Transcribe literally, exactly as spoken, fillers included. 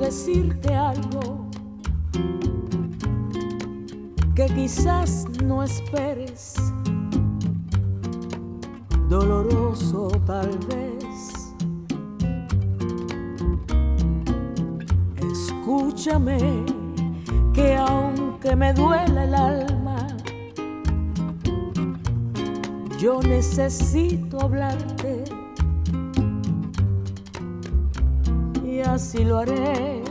decirte algo que quizás no esperes, doloroso tal vez. Escúchame, que aunque me duela el alma, yo necesito hablarte y así lo haré.